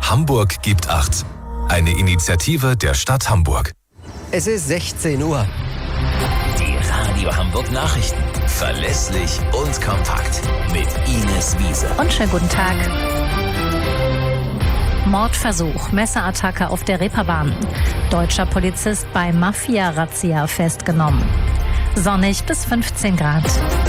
Hamburg gibt Acht. Eine Initiative der Stadt Hamburg. Es ist 16 Uhr. Die Radio Hamburg Nachrichten. Verlässlich und kompakt. Mit Ines Wiese. Und schönen guten Tag. Mordversuch, Messerattacke auf der Reeperbahn. Deutscher Polizist bei Mafia-Razzia festgenommen. Sonnig bis 15 Grad.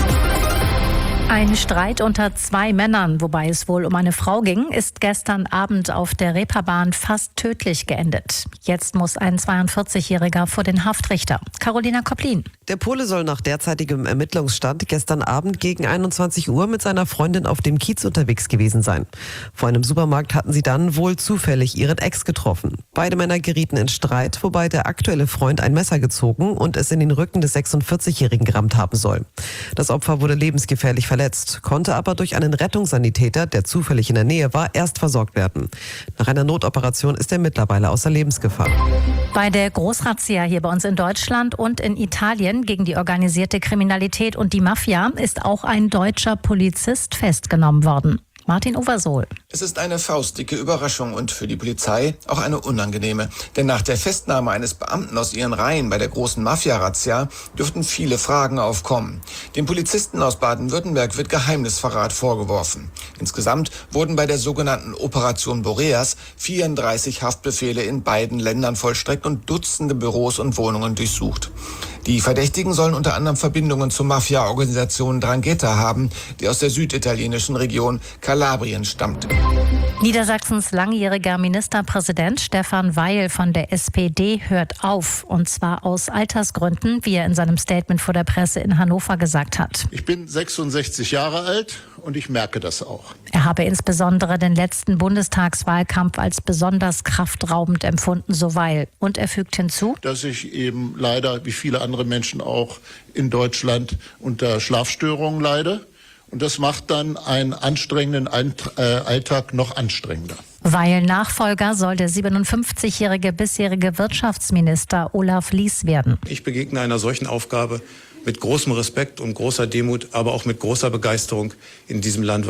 Ein Streit unter zwei Männern, wobei es wohl um eine Frau ging, ist gestern Abend auf der Reeperbahn fast tödlich geendet. Jetzt muss ein 42-Jähriger vor den Haftrichter. Carolina Koplin. Der Pole soll nach derzeitigem Ermittlungsstand gestern Abend gegen 21 Uhr mit seiner Freundin auf dem Kiez unterwegs gewesen sein. Vor einem Supermarkt hatten sie dann wohl zufällig ihren Ex getroffen. Beide Männer gerieten in Streit, wobei der aktuelle Freund ein Messer gezogen und es in den Rücken des 46-Jährigen gerammt haben soll. Das Opfer wurde lebensgefährlich verletzt, konnte aber durch einen Rettungssanitäter, der zufällig in der Nähe war, erst versorgt werden. Nach einer Notoperation ist er mittlerweile außer Lebensgefahr. Bei der Großrazzia hier bei uns in Deutschland und in Italien gegen die organisierte Kriminalität und die Mafia ist auch ein deutscher Polizist festgenommen worden. Martin Oversohl. Es ist eine faustdicke Überraschung und für die Polizei auch eine unangenehme. Denn nach der Festnahme eines Beamten aus ihren Reihen bei der großen Mafia-Razzia dürften viele Fragen aufkommen. Dem Polizisten aus Baden-Württemberg wird Geheimnisverrat vorgeworfen. Insgesamt wurden bei der sogenannten Operation Boreas 34 Haftbefehle in beiden Ländern vollstreckt und Dutzende Büros und Wohnungen durchsucht. Die Verdächtigen sollen unter anderem Verbindungen zur Mafia-Organisation 'Ndrangheta haben, die aus der süditalienischen Region Kalabrien stammt. Niedersachsens langjähriger Ministerpräsident Stefan Weil von der SPD hört auf. Und zwar aus Altersgründen, wie er in seinem Statement vor der Presse in Hannover gesagt hat. Ich bin 66 Jahre alt und ich merke das auch. Er habe insbesondere den letzten Bundestagswahlkampf als besonders kraftraubend empfunden, so Weil. Und er fügt hinzu, dass ich eben leider, wie viele andere Menschen auch in Deutschland, unter Schlafstörungen leide. Und das macht dann einen anstrengenden Alltag noch anstrengender. Weil Nachfolger soll der 57-jährige bisherige Wirtschaftsminister Olaf Lies werden. Ich begegne einer solchen Aufgabe mit großem Respekt und großer Demut, aber auch mit großer Begeisterung in diesem Land.